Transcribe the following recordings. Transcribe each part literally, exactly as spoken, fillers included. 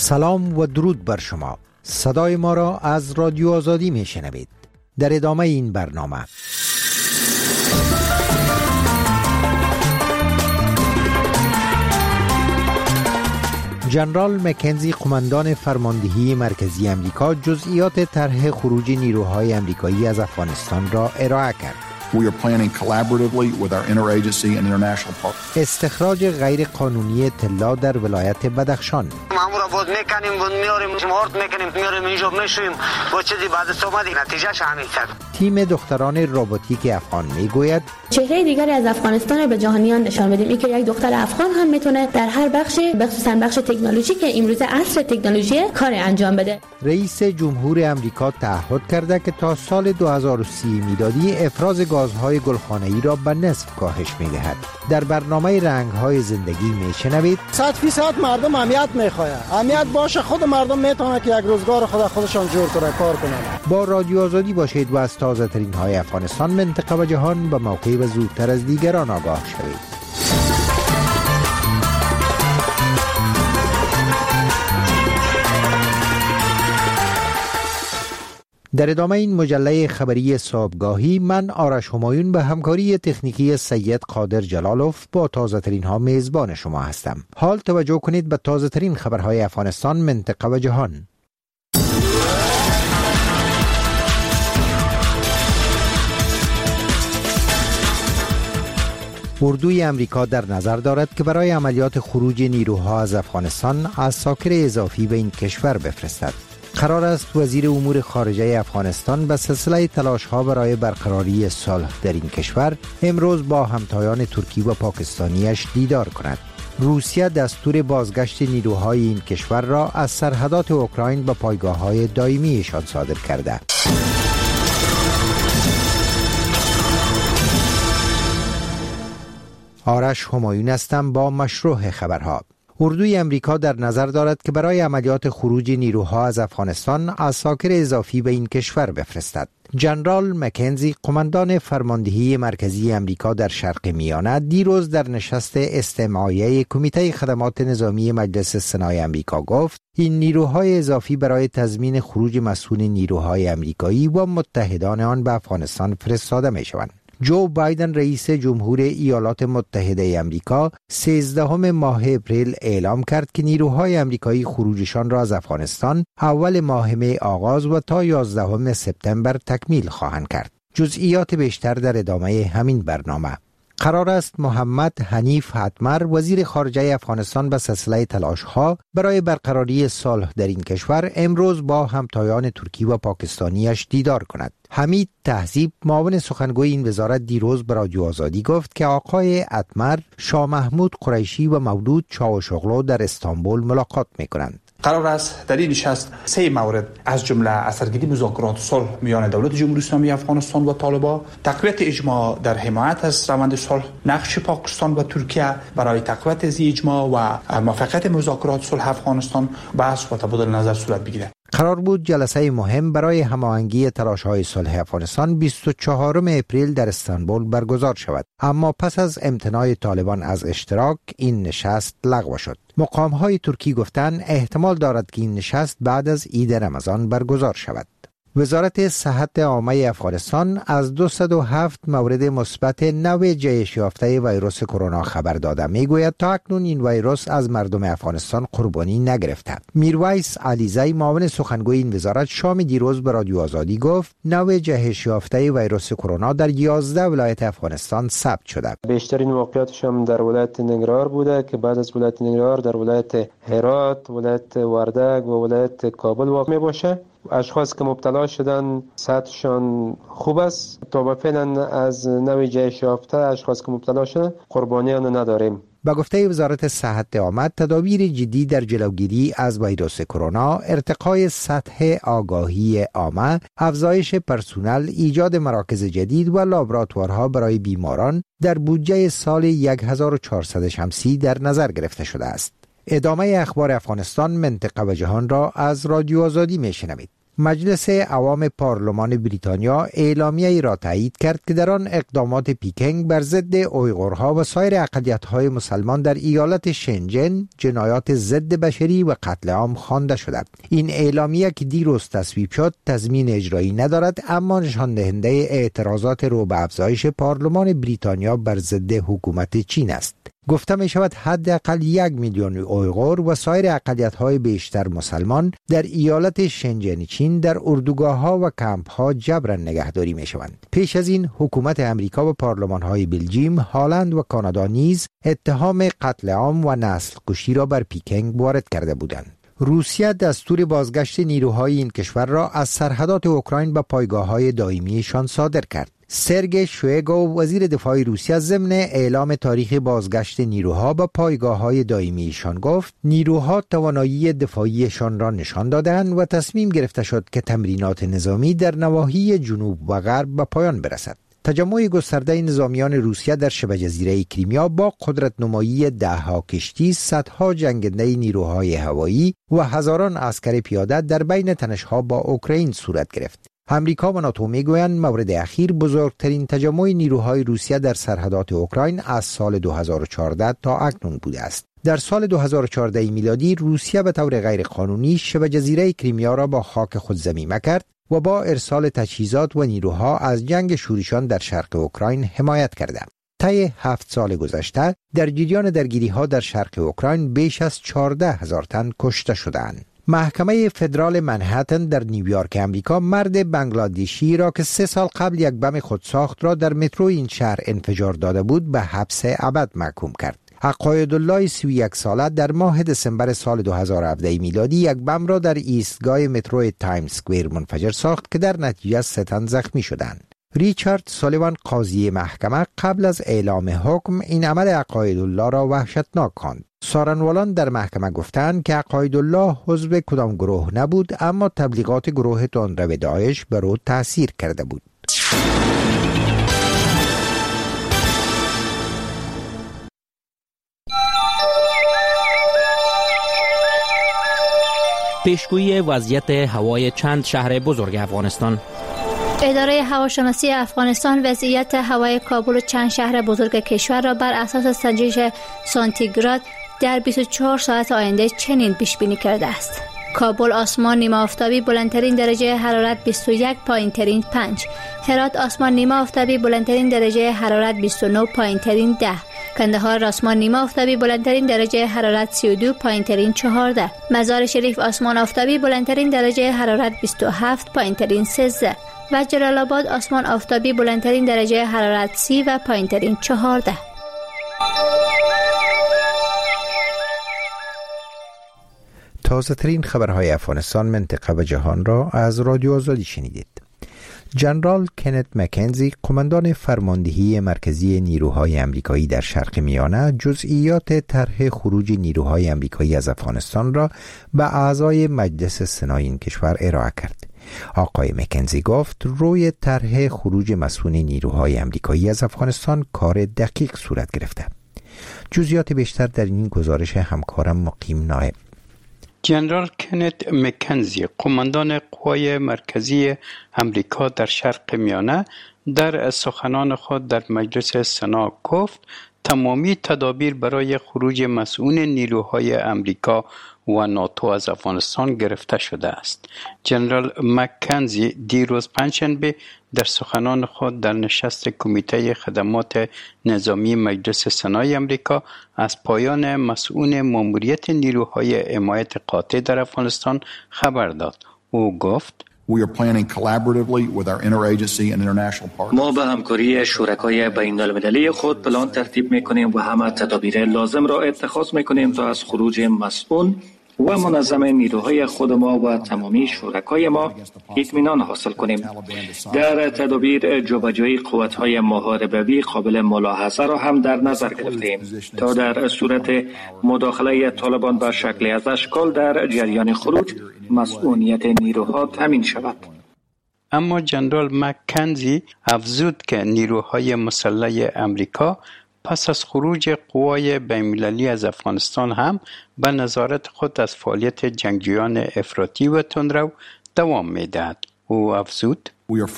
سلام و درود بر شما. صدای ما را از رادیو آزادی می شنوید. در ادامه این برنامه جنرال مکنزی قماندان فرماندهی مرکزی امریکا جزئیات طرح خروج نیروهای امریکایی از افغانستان را ارائه کرد. We are planning collaboratively with our interagency and international partners. استخراج غیر قانونی طلا در ولایت بدخشان. مامورا بود میکنیم بود میاریم مهارت میکنیم میاریم اینجا میشویم با چیزی بعد از اومدی نتیجهش همین شد. تیم دختران رباتیک افغان میگوید چهره دیگری از افغانستان به جهانیان نشان بدیم، اینکه یک دختر افغان هم میتونه در هر بخشی، خصوصا بخش تکنولوژی که امروز عصر تکنولوژی، کار انجام بده. رئیس جمهور امریکا تعهد کرده که تا سال دو هزار و سی میلادی افراز گازهای گلخانه‌ای را به نصف کاهش می‌دهد. در برنامه رنگ‌های زندگی می‌شنوید صد فیصد مردم امنیت می‌خواهند. امنیت باشه خود مردم میتونه که یک روزگار خود خودشان جور کنه، کار کنند. با رادیو آزادی باشید و از تازه‌ترین های افغانستان، منطقه و جهان به موقع و زودتر از دیگران آگاه شوید. در ادامه این مجله خبری صبحگاهی، من آرش همایون به همکاری تکنیکی سید قادر جلالوف با تازه ترین ها میزبان شما هستم. حال توجه کنید به تازه ترین خبرهای افغانستان، منطقه و جهان. اردوی امریکا در نظر دارد که برای عملیات خروج نیروها از افغانستان عساکر اضافی به این کشور بفرستد. قرار است وزیر امور خارجه افغانستان به سلسله تلاش‌ها برای برقراری صلح در این کشور امروز با همتایان ترکی و پاکستانیش دیدار کند. روسیه دستور بازگشت نیروهای این کشور را از سرحدات اوکراین به پایگاه‌های دائمیشان صادر کرده. آرش همایون هستم با مشروع خبرها. اردوی امریکا در نظر دارد که برای عملیات خروج نیروها از افغانستان عساکر اضافی به این کشور بفرستد. جنرال مکنزی قماندان فرماندهی مرکزی امریکا در شرق میانه دیروز در نشست استماعیه کمیته خدمات نظامی مجلس سنای امریکا گفت این نیروهای اضافی برای تضمین خروج مسئول نیروهای امریکایی و متحدان آن به افغانستان فرستاده می شوند. جو بایدن رئیس جمهور ایالات متحده امریکا سیزدهم ماه اپریل اعلام کرد که نیروهای امریکایی خروجشان را از افغانستان اول ماه می آغاز و تا یازدهم سپتامبر تکمیل خواهند کرد. جزئیات بیشتر در ادامه همین برنامه. قرار است محمد حنیف حتمر وزیر خارجه افغانستان به سلسله تلاش‌ها برای برقراری صلح در این کشور امروز با همتایان ترکی و پاکستانیش دیدار کند. حمید تهذیب معاون سخنگوی این وزارت دیروز به رادیو آزادی گفت که آقای حتمر شاه محمود قریشی و مولود چاوشوغلو در استانبول ملاقات می‌کنند. قرار است در این نشست سه مورد از جمله اثرگیری مذاکرات صلح میان دولت جمهوری اسلامی افغانستان و طالبان، تقویت اجماع در حمایت از روند صلح، نقش پاکستان و ترکیه برای تقویت از اجماع و موفقیت مذاکرات صلح افغانستان بحث و تبادل نظر صورت بگیرد. قرار بود جلسه مهم برای هماهنگی تلاش‌های صلح افغانستان بیست و چهارم اپریل در استانبول برگزار شود، اما پس از امتناع طالبان از اشتراک این نشست لغو شد. مقام‌های ترکی گفتند احتمال دارد که این نشست بعد از عید رمضان برگزار شود. وزارت صحت عامه افغانستان از دویست و هفت مورد مثبت نوع جهش یافته ویروس کرونا خبر داده. میگوید تا اکنون این ویروس از مردم افغانستان قربانی نگرفته. میرویس علیزی معاون سخنگوی این وزارت شام دیروز به رادیو آزادی گفت نوع جهش یافته ویروس کرونا در یازده ولایت افغانستان ثبت شده. بیشترین واقعیتش هم در ولایت ننگرهار بوده که بعد از ولایت ننگرهار در ولایت هرات، ولایت وردگ و ولایت کابل واقع می باشه. اشخاص که مبتلا شدن سطحشان خوب است. تا فعلا از نوع جهش یافته اشخاص که مبتلا شدن قربانیان نداریم. با گفته وزارت صحت عامه، تدابیر جدی در جلوگیری از ویروس کرونا، ارتقای سطح آگاهی عامه، افزایش پرسنل، ایجاد مراکز جدید و لابراتوارها برای بیماران در بودجه سال هزار و چهارصد شمسی در نظر گرفته شده است. ادامه اخبار افغانستان، منطقه و جهان را از رادیو آزادی میشنوید. مجلس عوام پارلمان بریتانیا اعلامیه‌ای را تایید کرد که در آن اقدامات پیکنگ بر ضد اویغورها و سایر اقلیت‌های مسلمان در ایالت شنجن جنایات ضد بشری و قتل عام خوانده شده. این اعلامیه که دیروز تصویب شد تضمین اجرایی ندارد، اما نشان دهنده اعتراضات رو به افزایش پارلمان بریتانیا بر ضد حکومت چین است. گفته می شود حداقل یک میلیون اویغور و سایر اقلیت‌های بیشتر مسلمان در ایالت شنجن چین در اردوگاه‌ها و کمپ‌ها جبراً نگهداری می شوند. پیش از این حکومت امریکا و پارلمان‌های بلژیم، هالند و کانادا نیز اتهام قتل عام و نسل کشی را بر پیکنگ وارد کرده بودند. روسیه دستور بازگشت نیروهای این کشور را از سرحدات اوکراین به پایگاه‌های دائمیشان صادر کرد. سرگئی شویگو وزیر دفاع روسیه ضمن اعلام تاریخ بازگشت نیروها به پایگاه‌های دائمیشان گفت نیروها توانایی دفاعیشان را نشان دادند و تصمیم گرفته شد که تمرینات نظامی در نواحی جنوب و غرب به پایان برسد. تجمع گسترده نظامیان روسیه در شبه جزیره کریمیا با قدرت نمایی دهها کشتی، صدها جنگنده نیروهای هوایی و هزاران عسکر پیاده در بین تنش‌ها با اوکراین صورت گرفت. امریکا و ناتو میگویند مورد اخیر بزرگترین تجمع نیروهای روسیه در سرحدات اوکراین از سال دو هزار و چهارده تا اکنون بوده است. در سال دو هزار و چهارده میلادی روسیه به طور غیرقانونی شبه جزیره کریمیا را با خاک خود ضمیمه کرد و با ارسال تجهیزات و نیروها از جنگ شورشان در شرق اوکراین حمایت کرده. طی هفت سال گذشته در جریان درگیری‌ها در شرق اوکراین بیش از چهارده هزار تن کشته شدند. محکمه فدرال منهتن در نیویورک امریکا مرد بنگلادشی را که سه سال قبل یک بم خودساخت را در مترو این شهر انفجار داده بود به حبس ابد محکوم کرد. عقایدالله سی و یک ساله در ماه دسامبر سال دو هزار و هفده میلادی یک بم را در ایستگاه مترو تایم اسکوئر منفجر ساخت که در نتیجه سه تن زخمی شدند. ریچارد سالیوان قاضی محکمه قبل از اعلام حکم این عمل عقایدالله را وحشتناک خواند. سارنوالان در محکمه گفتند که عقایدالله عضو کدام گروه نبود، اما تبلیغات گروه تندرو داعش بر او تأثیر کرده بود. پیشگویی وضعیت هوای چند شهر بزرگ افغانستان. اداره هواشناسی افغانستان وضعیت هوای کابل و چند شهر بزرگ کشور را بر اساس سنجش سانتیگراد در بیست و چهار ساعت آینده چنین پیش بینی کرده است: کابل آسمان نیمه آفتابی بلندترین درجه حرارت بیست و یک پایین ترین پنج، هرات آسمان نیمه آفتابی بلندترین درجه حرارت بیست و نه پایین ترین ده، کندهار آسمان نیمه آفتابی بلندترین درجه حرارت سی و دو پایین ترین چهارده، مزار شریف آسمان آفتابی بلندترین درجه حرارت بیست و هفت پایین ترین سیزده و جلال آباد آسمان آفتابی بلندترین درجه حرارت سی و پایین ترین چهارده. تازه ترین خبرهای افغانستان، منطقه و جهان را از رادیو آزادی شنیدید. جنرال کنت مکنزی، قماندان فرماندهی مرکزی نیروهای آمریکایی در شرق میانه، جزئیات طرح خروج نیروهای آمریکایی از افغانستان را به اعضای مجلس سنای این کشور ارائه کرد. آقای مکنزی گفت روی طرح خروج مسئول نیروهای آمریکایی از افغانستان کار دقیق صورت گرفته. جزئیات بیشتر در این گزارش همکارم مقیم نایب. جنرال کنت مکنزی، قماندان قوای مرکزی امریکا در شرق میانه، در سخنان خود در مجلس سنا گفت تمامی تدابیر برای خروج مسئول نیروهای امریکا و ناتو از افغانستان گرفته شده است. جنرال مکنزی دیروز پنجشنبه در سخنان خود در نشست کمیته خدمات نظامی مجلس سنای امریکا از پایان مسئول ماموریت نیروهای حمایت قاطع در افغانستان خبر داد. او گفت ما به همکاری شرکای بین المللی خود پلان ترتیب میکنیم و همه تدابیر لازم را اتخاذ میکنیم تا از خروج مسئول و منظم نیروهای خود ما و تمامی شرکای ما اطمینان حاصل کنیم. در تدابیر جابجایی قوت‌های محاربه‌ای قابل ملاحظه را هم در نظر گرفتیم تا در صورت مداخله طالبان به شکل از اشکال در جریان خروج مسئولیت نیروها تامین شود. اما جنرال مکنزی افزود که نیروهای مسلح امریکا پس از خروج قوای بین‌المللی از افغانستان هم به نظارت خود از فعالیت جنگجویان افراطی و تندرو دوام می‌دهد. او افزود: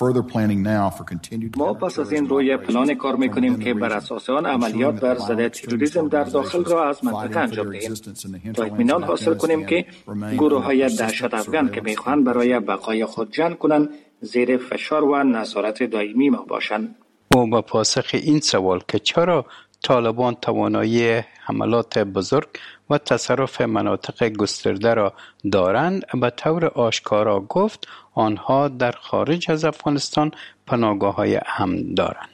ما پس از این روی پلان کار میکنیم که بر اساس آن عملیات بر ضد تروریسم در داخل را از منطقه انجام دهیم تا اطمینان حاصل کنیم که گروه های دهشت افغان که میخواهند برای بقای خود جنگ کنند زیر فشار و نظارت دائمی ما باشند. او به پاسخ این سوال که چرا طالبان توانایی حملات بزرگ و تصرف مناطق گسترده را دارند به طور آشکارا گفت آنها در خارج از افغانستان پناهگاه‌های امن دارند.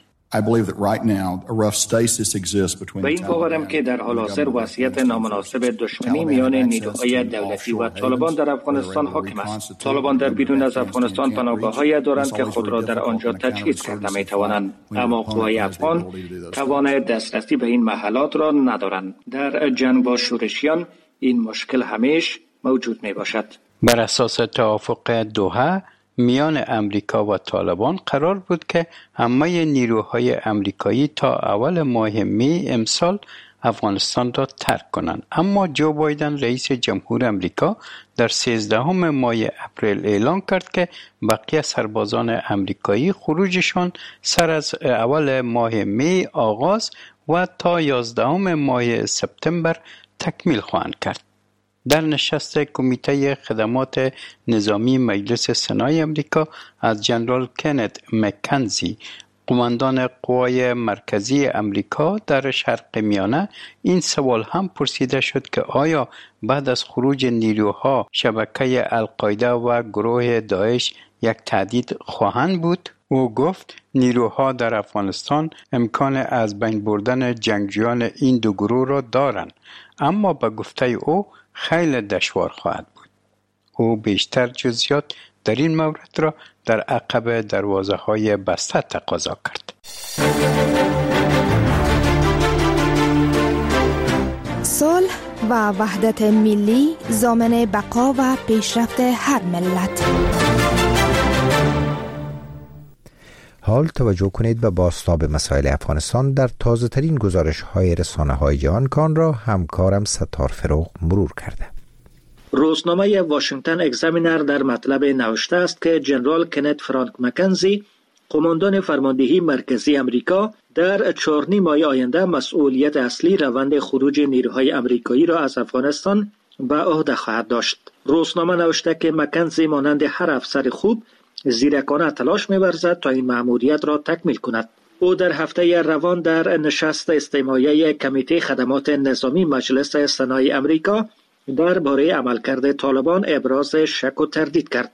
به این باورم که در حال حاضر وضعیت نامناسب دشمنی میان نیروهای دولتی و طالبان در افغانستان حاکم است. طالبان در بیرون از افغانستان پناهگاه‌هایی دارند که خود را در آنجا تجهیز کرده می‌توانند، اما قوای افغان توان دسترسی به این محلات را ندارند. در جنگ با شورشیان این مشکل همیشه موجود میباشد. بر اساس توافق دوحه میان امریکا و طالبان قرار بود که همه نیروهای امریکایی تا اول ماه می امسال افغانستان را ترک کنند، اما جو بایدن رئیس جمهور امریکا در سیزدهم ماه اپریل اعلان کرد که بقیه سربازان امریکایی خروجشان سر از اول ماه می آغاز و تا یازدهم ماه سپتامبر تکمیل خواهند کرد. در نشست کمیته خدمات نظامی مجلس سنای امریکا از جنرال کنت مکنزی، قماندان قوای مرکزی امریکا در شرق میانه، این سوال هم پرسیده شد که آیا بعد از خروج نیروها شبکه القاعده و گروه داعش یک تهدید خواهند بود؟ او گفت نیروها در افغانستان امکان از بین بردن جنگجویان این دو گروه را دارند، اما به گفته او خیلی دشوار خواهد بود. او بیشتر جزئیات در این مورد را در عقب دروازه های بسته تقاضا کرد. صلح و وحدت ملی ضامن بقا و پیشرفت هر ملت. حال توجه کنید به بازتاب مسائل افغانستان در تازه ترین گزارش های رسانه های جهان کان را همکارم ستار فروغ مرور کرده. روزنامه واشنگتن اگزامینر در مطلب نوشته است که جنرال کنت فرانک مکنزی، قماندان فرماندهی مرکزی امریکا، در چهار نیم ماه آینده مسئولیت اصلی روند خروج نیروهای امریکایی را از افغانستان به عهده خواهد داشت. روزنامه نوشته که مکنزی مانند هر افسر خوب زیرکانه تلاش می‌ورزد تا این مأموریت را تکمیل کند. او در هفته روان در نشست استماعی کمیته خدمات نظامی مجلس سنای امریکا درباره عملکرد طالبان ابراز شک و تردید کرد.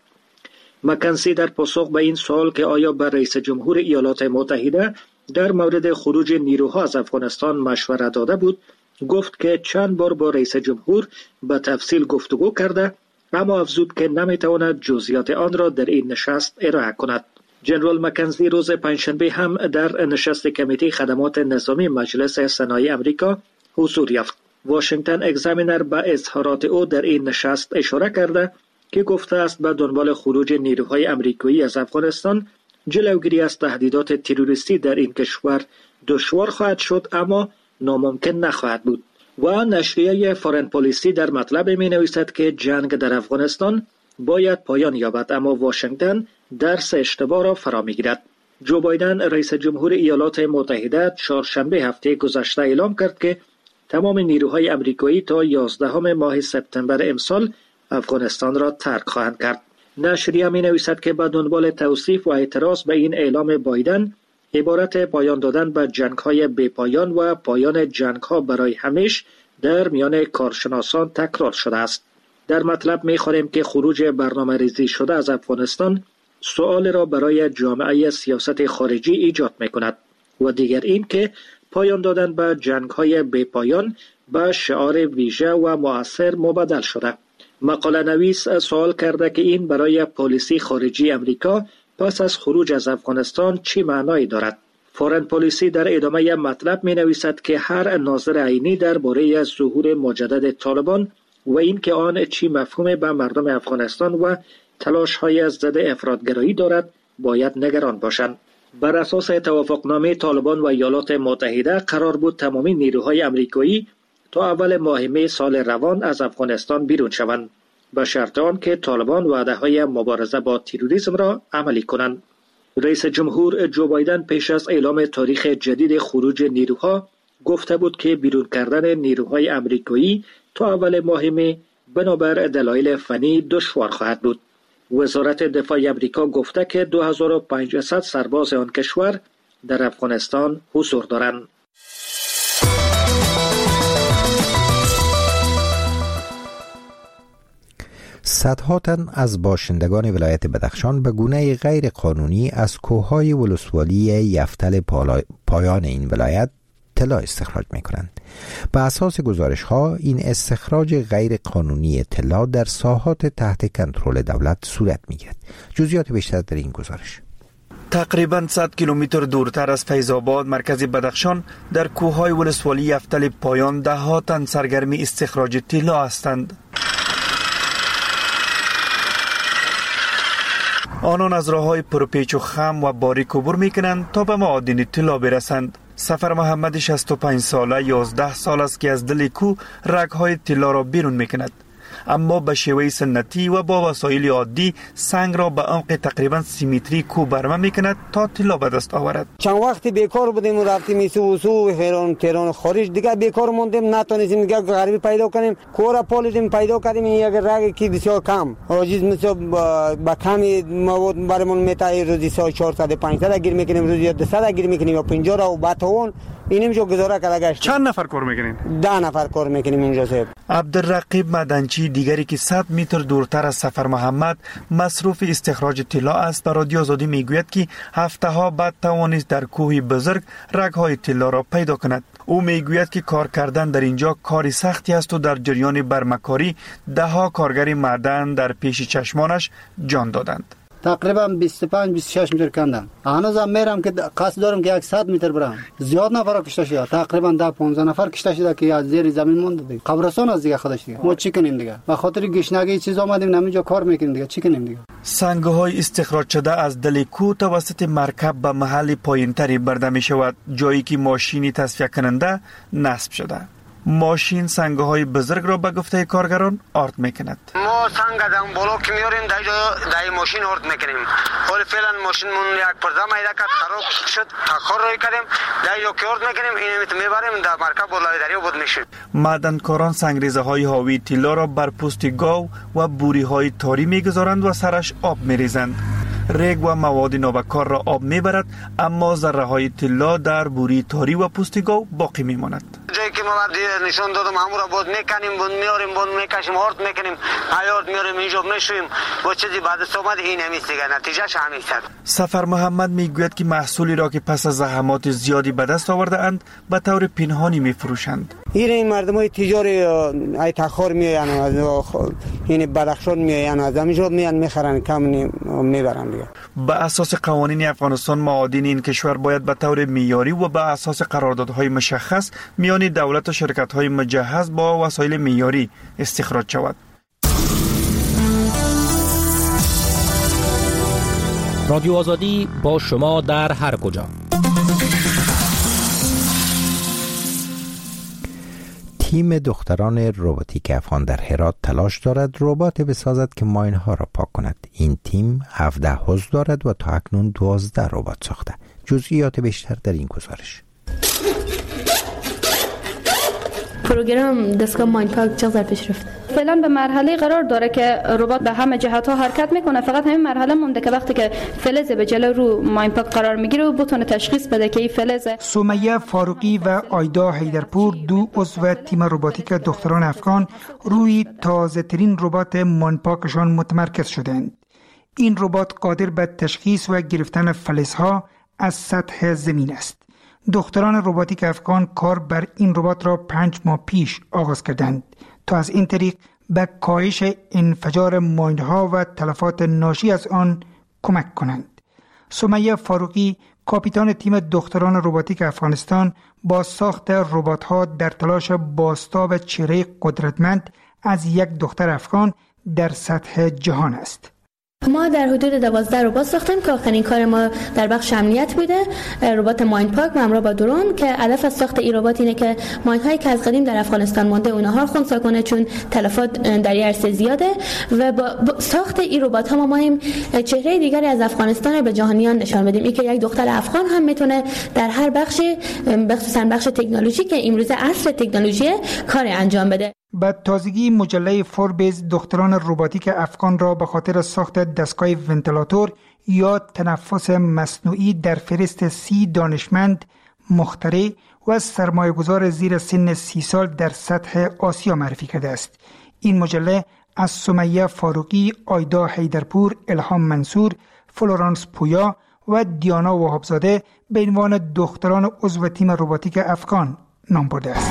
مکنزی در پاسخ به این سوال که آیا بر رئیس جمهور ایالات متحده در مورد خروج نیروها از افغانستان مشورت داده بود، گفت که چند بار با رئیس جمهور به تفصیل گفتگو کرده، اما افزود که نمیتواند جزئیات آن را در این نشست ارائه کند. جنرال مکنزی روز پنجشنبه هم در نشست کمیته خدمات نظامی مجلس سنای امریکا حضور یافت. واشنگتن اگزامینر به اظهارات او در این نشست اشاره کرده که گفته است به دنبال خروج نیروهای امریکایی از افغانستان جلوگیری از تهدیدات تروریستی در این کشور دشوار خواهد شد، اما ناممکن نخواهد بود. و نشریه فارن پالیسی در مطلب می نویسد که جنگ در افغانستان باید پایان یابد، اما واشنگتن درس اشتباه را فرا می گیرد. جو بایدن رئیس جمهور ایالات متحده چهارشنبه هفته گذشته اعلام کرد که تمام نیروهای امریکایی تا یازدهم ماه سپتامبر امسال افغانستان را ترک خواهند کرد. نشریه می نویسد که به دنبال توصیف و اعتراض به این اعلام بایدن، عبارت پایان دادن به جنگ‌های بی‌پایان و پایان جنگ‌ها برای همیشه در میان کارشناسان تکرار شده است. در مطلب می‌خوانیم که خروج برنامه‌ریزی شده از افغانستان سؤال را برای جامعه سیاست خارجی ایجاد می‌کند و دیگر این که پایان دادن به جنگ‌های بی‌پایان به شعار ویژه و مؤثر مبدل شده. مقاله نویس سوال کرده که این برای پالیسی خارجی امریکا پس از خروج از افغانستان چی معنایی دارد؟ فارن پالیسی در ادامه مطلب می نویسد که هر ناظر عینی درباره ظهور مجدد طالبان و این که آن چی مفهوم به مردم افغانستان و تلاش های ضد افراطگرایی دارد باید نگران باشند. بر اساس توافقنامه طالبان و ایالات متحده قرار بود تمامی نیروهای امریکایی تا اول ماه می سال روان از افغانستان بیرون شوند. به شرط آن که طالبان وعده‌های مبارزه با تروریسم را عملی کنند. رئیس جمهور جو بایدن پیش از اعلام تاریخ جدید خروج نیروها گفته بود که بیرون کردن نیروهای آمریکایی تا اول ماه می بنابر دلایل فنی دشوار خواهد بود. وزارت دفاع آمریکا گفته که دو هزار و پانصد سرباز آن کشور در افغانستان حضور دارند. صدها تن از باشندگان ولایت بدخشان به گونه غیر قانونی از کوههای ولسوالی یفتل پایان این ولایت طلا استخراج می کنند. به اساس گزارش ها این استخراج غیر قانونی طلا در ساحات تحت کنترل دولت صورت می گیرد. جزئیات بیشتر در این گزارش. تقریباً صد کیلومتر دورتر از فیض‌آباد مرکز بدخشان در کوههای ولسوالی یفتل پایان ده ها تن سرگرمی استخراج طلا هستند. آنان از راه‌های پرپیچ و خم و باریک عبور می‌کنند تا به معادن طلا برسند. سفر محمد شصت و پنج ساله یازده سال است که از دل کوه رگ‌های طلا را بیرون می‌کند، اما به شیوه سنتی و با وسایل عادی سنگ را به عمق تقریبا سی متری کوه برمه میکند تا طلا به دست آورد. چند وقتی بیکار بودیم و رفتیم سو سو هران تهران خارج دیگه بیکار موندیم، نتونستیم دیگه غریبی پیدا کنیم. کوره پالیدیم پیدا کردیم یک رگ کی بسیار کم عاجز مثل با کمی مواد برامون میتای روزی چهارصد پانصد گیر میکنیم، روزی دویست گیر میکنیم و پنجاه را و باتون اینیم جو گزاره کرده گشت. چند نفر کار میکنین؟ ده نفر کار میکنیم اینجا صاحب. عبدالرقیب مدنچی دیگری که صد متر دورتر از سفر محمد مصروف استخراج طلا است به رادیو آزادی میگوید که هفته ها بعد توانست در کوه بزرگ رگ‌های طلا را پیدا کند. او میگوید که کار کردن در اینجا کاری سختی است و در جریان برمکاری ده ها کارگر معدن در پیش چشمانش جان دادند. تقریبا بیست و پنج بیست و شش متر کندم. هنوزم میرم که قصد دارم که صد متر برم. زیاد نفر کشته شده، تقریبا ده پانزده نفر کشته شده که از زیر زمین مونده دیگه. قبرستان از دیگه خودش دیگه. ما چی کنیم دیگه؟ به خاطر گشنگی چیز آمدیم همینجا کار میکنیم دیگه. چی کنیم دیگه؟ سنگ‌های استخراج شده از دل کوه توسط مرکب به محل پایین‌تری برده می شود، جایی که ماشینی تصفیه کننده نصب شده. ماشین سنگ‌های بزرگ را به گفته کارگران آرد میکند. ما سنگ دم بالا که میاریم دای دای ماشین آرد میکنیم. حالا فعلا ماشین مون یک پرده میده که خراب شد، تاخیر روی کردیم، دای رو که آرد میکنیم اینو میبریم در مرکب بالای دریا بود میشه. معدنکاران سنگریزه‌های حاوی طلا را بر پوست گاو و بوری‌های تاری میگذارند و سرش آب میریزند. ریگ و مواد نابکار را آب میبرد، اما ذره های طلا در بوری تاری و پوست گاو باقی میماند. جایی که ما نشان دادم همون را بود میکنیم، بود میاریم، بود میکشیم، آرد میکنیم، آرد میاریم، اینجا میشویم و چیزی بعد از اومد این همیست دیگه، نتیجهش همین است. سفر محمد میگوید که محصولی را که پس از زحمات زیادی به دست آورده اند به طور پنهانی میفروشند. این مردمای تجاری ای تخار میان از این بدخشان میان از همینجا میان میخرن کم میبرن دیگه. به اساس قوانین افغانستان معادن این کشور باید به طور معیاری و به اساس قراردادهای مشخص میان دولت و شرکت‌های مجهز با وسایل معیاری استخراج شود. رادیو آزادی با شما در هر کجا. تیم دختران روباتیک افغان در هرات تلاش دارد ربات بسازد که ماین‌ها را پاک کند. این تیم هفده عضو دارد و تا اکنون دوازده ربات ساخته. جزئیات بیشتر در این گزارش. پروگرام دستگاه ماین پاک چقدر پیش رفته؟ فعلا به مرحله قرار داره که ربات به همه جهت ها حرکت میکنه. فقط همین مرحله مونده که وقتی که فلز به جلو رو ماین پاک قرار میگیره و بتونه تشخیص بده که این فلزه. سمیه فاروقی و آیدا حیدرپور دو عضو تیم رباتیک دختران افغان روی تازه ترین ربات ماین پاکشان متمرکز شدند. این ربات قادر به تشخیص و گرفتن فلزها از سطح زمین است. دختران رباتیک افغان کار بر این ربات را پنج ماه پیش آغاز کردند تا از این طریق به کاهش انفجار ماین‌ها و تلفات ناشی از آن کمک کنند. سمیه فاروقی کاپیتان تیم دختران رباتیک افغانستان با ساخت ربات‌ها در تلاش بازتاب چهره قدرتمند از یک دختر افغان در سطح جهان است. ما در حدود دوازده ربات ساختیم که آخرین کار ما در بخش امنیت بوده. ربات ماین پاک همراه با درون که هدف از ساخت این ربات اینه که ماین هایی که از قدیم در افغانستان مونده اونها رو خنثی کنه، چون تلفات در این عرصه زیاده و با ساخت این ربات ها ما مایم چهره دیگری از افغانستان به جهانیان نشان بدیم. این که یک دختر افغان هم میتونه در هر بخش، خصوصا بخش تکنولوژی که امروز عصر تکنولوژی، کار انجام بده. بعد تازگی مجله فوربز دختران رباتیک افغان را به خاطر ساخت دستگاه ونتیلاتور یا تنفس مصنوعی در فهرست سی دانشمند، مخترع و سرمایه‌گذار زیر سن سی سال در سطح آسیا معرفی کرده است. این مجله از سمیه فاروقی، آیدا حیدرپور، الهام منصور، فلورانس پویا و دیانا وهابزاده به عنوان دختران عضو تیم رباتیک افغان نام برده است.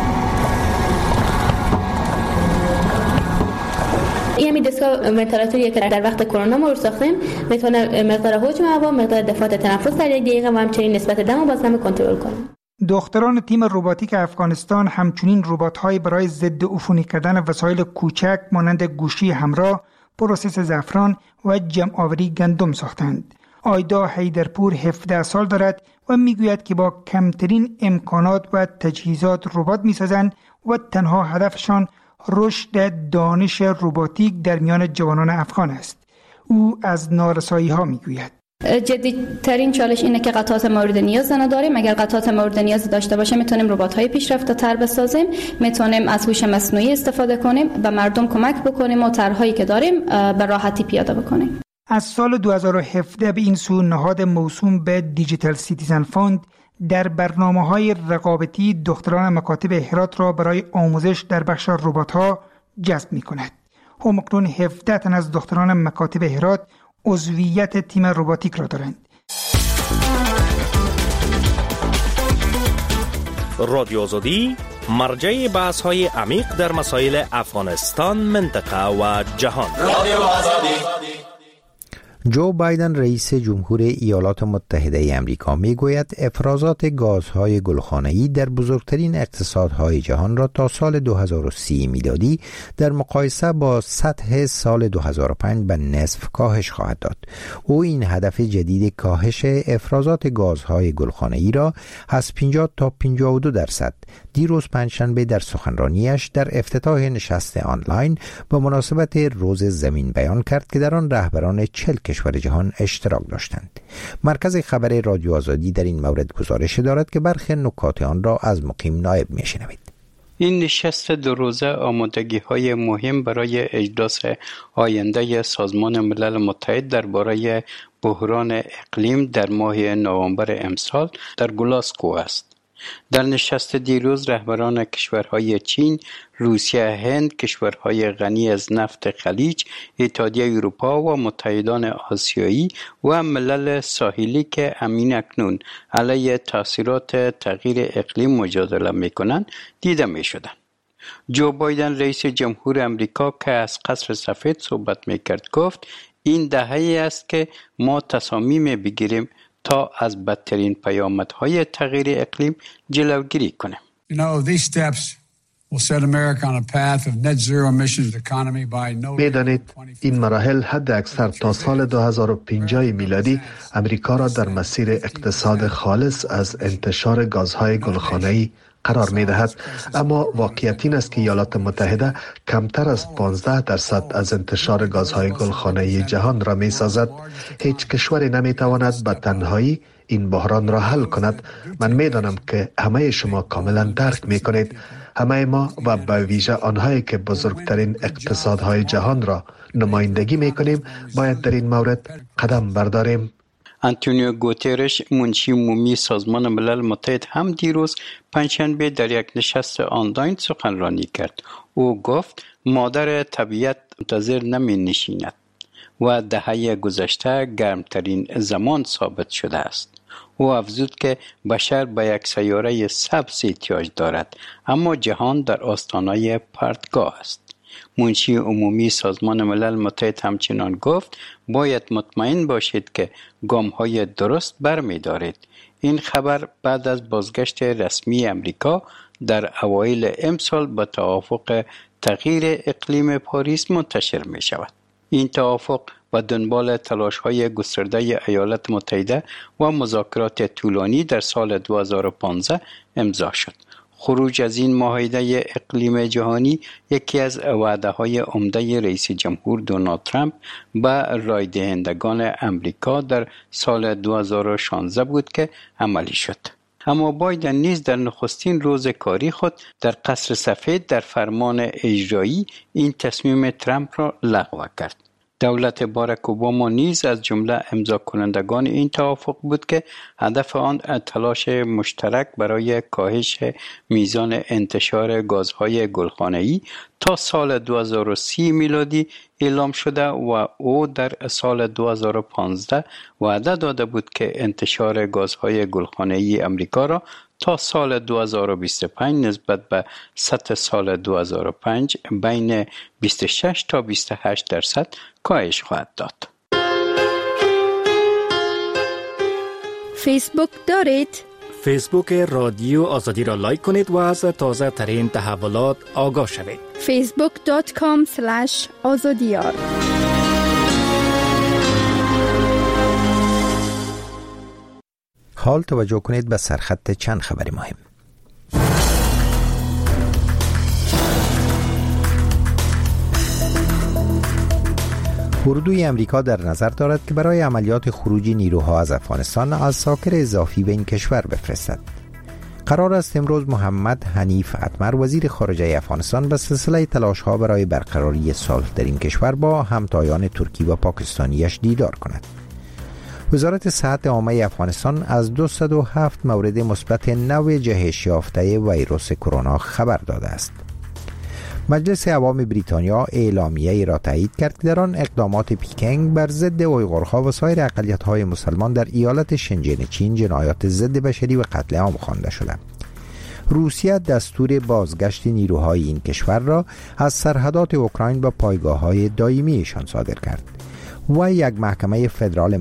این همی دستگاه ونتیلاتوریه که در وقت کرونا ما رو ساختیم، میتونه مقدار حجم هوا، مقدار دفعات تنفس در یک دقیقه و همچنین نسبت دم و بازدم کنترل کنه. دختران تیم رباتیک افغانستان همچنین ربات‌های برای ضد عفونی کردن وسایل کوچک مانند گوشی همراه، پروسس زعفران و جمع‌آوری گندم ساختند. آیدا حیدرپور هفده سال دارد و میگوید که با کمترین امکانات و تجهیزات ربات میسازند و تنها هدفشان رشد دانش رباتیک در میان جوانان افغان است. او از نارسایی ها میگوید. جدی ترین چالش اینه که قطعات مورد نیاز نداریم. اگر قطعات مورد نیاز داشته باشه میتونیم ربات های پیشرفته تر بسازیم، میتونیم از هوش مصنوعی استفاده کنیم، به مردم کمک بکنیم و طرحهایی که داریم به راحتی پیاده بکنیم. از سال دو هزار و هفده به این سو نهاد موسوم به دیجیتال سیتیزن فاند در برنامه‌های رقابتی دختران مکاتب هرات را برای آموزش در بخش ربات‌ها جذب می‌کند. همکنون هفده تن از دختران مکاتب هرات عضویت تیم رباتیک را دارند. رادیو آزادی مرجع بحث‌های عمیق در مسائل افغانستان، منطقه و جهان. رادیو آزادی. جو بایدن رئیس جمهور ایالات متحده ای آمریکا میگوید افرازات گازهای گلخانه‌ای در بزرگترین اقتصادهای جهان را تا سال دو هزار و سی میلادی در مقایسه با سطح سال دو هزار و پنج به نصف کاهش خواهد داد. او این هدف جدید کاهش افرازات گازهای گلخانه‌ای را از پنجاه تا پنجاه و دو درصد دیروز پنجشنبه در سخنرانیش در افتتاح نشست آنلاین به مناسبت روز زمین بیان کرد که در آن رهبران چهل کشور جهان اشتراک داشتند. مرکز خبر رادیو آزادی در این مورد گزارش دارد که برخی نکات آن را از مقیم نایب میشنوید. این نشست دو روزه آمادگی‌های مهم برای اجلاس آینده سازمان ملل متحد درباره بحران اقلیم در ماه نوامبر امسال در گلاسگو است. در نشست دیروز رهبران کشورهای چین، روسیه، هند، کشورهای غنی از نفت خلیج، اتحادیه اروپا و متحدان آسیایی و ملل ساحلی که همین اکنون علیه تاثیرات تغییر اقلیم مجادله می‌کنند دیده می‌شدند. جو بایدن رئیس جمهور امریکا که از قصر سفید صحبت می‌کرد گفت این دهه‌ای است که ما تصامیم بگیریم تا از بدترین پیامدهای تغییر اقلیم جلوگیری کنیم. You know, these steps will set America on a path of net zero emissions economy by no. می‌دانید این مراحل حد اکثر تا سال دو هزار و پنجاه میلادی امریکا را در مسیر اقتصاد خالص از انتشار گازهای گلخانه‌ای قرار می‌دهد، اما واقعیت این است که ایالات متحده کمتر از پانزده درصد از انتشار گازهای گلخانه‌ای جهان را می‌سازد. هیچ کشوری نمی‌تواند به تنهایی این بحران را حل کند. من می‌دانم که همه شما کاملا درک می‌کنید. همه ما و به ویژه آنهایی که بزرگترین اقتصادهای جهان را نمایندگی می‌کنیم باید در این مورد قدم برداریم. آنتونیو گوترش منشی عمومی سازمان ملل متحد هم دیروز پنجشنبه در یک نشست آنلاین سخنرانی کرد. او گفت مادر طبیعت منتظر نمی نشیند و دهه گذشته گرمترین زمان ثابت شده است. او افزود که بشر به یک سیاره سبز احتیاج دارد، اما جهان در آستانه پرتگاه است. منشی عمومی سازمان ملل متحد همچنان گفت باید مطمئن باشید که گام‌های درست برمی‌دارید. این خبر بعد از بازگشت رسمی امریکا در اوایل امسال به توافق تغییر اقلیم پاریس منتشر می‌شود. این توافق و دنبال تلاش‌های گسترده ایالات متحده و مذاکرات طولانی در سال دو هزار و پانزده امضا شد. خروج از این معاهده اقلیم جهانی یکی از وعده‌های عمده رئیس جمهور دونالد ترامپ به رای دهندگان امریکا در سال دو هزار و شانزده بود که عملی شد. اما بایدن نیز در نخستین روز کاری خود در قصر سفید در فرمان اجرایی این تصمیم ترامپ را لغو کرد. دولت باراک اوباما نیز از جمله امضا کنندگان این توافق بود که هدف آن تلاش مشترک برای کاهش میزان انتشار گازهای گلخانه‌ای تا سال دو هزار و سی میلادی اعلام شده و او در سال دو هزار و پانزده وعده داده بود که انتشار گازهای گلخانه‌ای امریکا را تا سال دو هزار و بیست و پنج نسبت به سطح سال دو هزار و پنج بین بیست و شش تا بیست و هشت درصد کاهش خواهد داد. فیسبوک دارید؟ فیسبوک رادیو آزادی را لایک کنید و از تازه ترین تحولات آگاه شوید. فیسبوک دات کام اسلش آزادیار. حال توجه کنید به سرخط چند خبر مهم. اردوی امریکا در نظر دارد که برای عملیات خروج نیروها از افغانستان عساکر اضافی به این کشور بفرستد. قرار است امروز محمد حنیف اتمر وزیر خارجه افغانستان به سلسله تلاش‌ها برای برقراری صلح در این کشور با همتایان ترکی و پاکستانیش دیدار کند. وزارت صحت عامه افغانستان از دویست و هفت مورد مثبت نو جهش یافته ویروس کرونا خبر داده است. مجلس عوام بریتانیا اعلامیه‌ای را تایید کرد که در آن اقدامات پیکنگ بر ضد اویغورها و سایر اقلیت‌های مسلمان در ایالت شنجین چین جنایات ضد بشری و قتل عام خوانده شده. روسیه دستور بازگشت نیروهای این کشور را از سرحدات اوکراین به پایگاه‌های دائمیشان صادر کرد و یک محکمه فدرال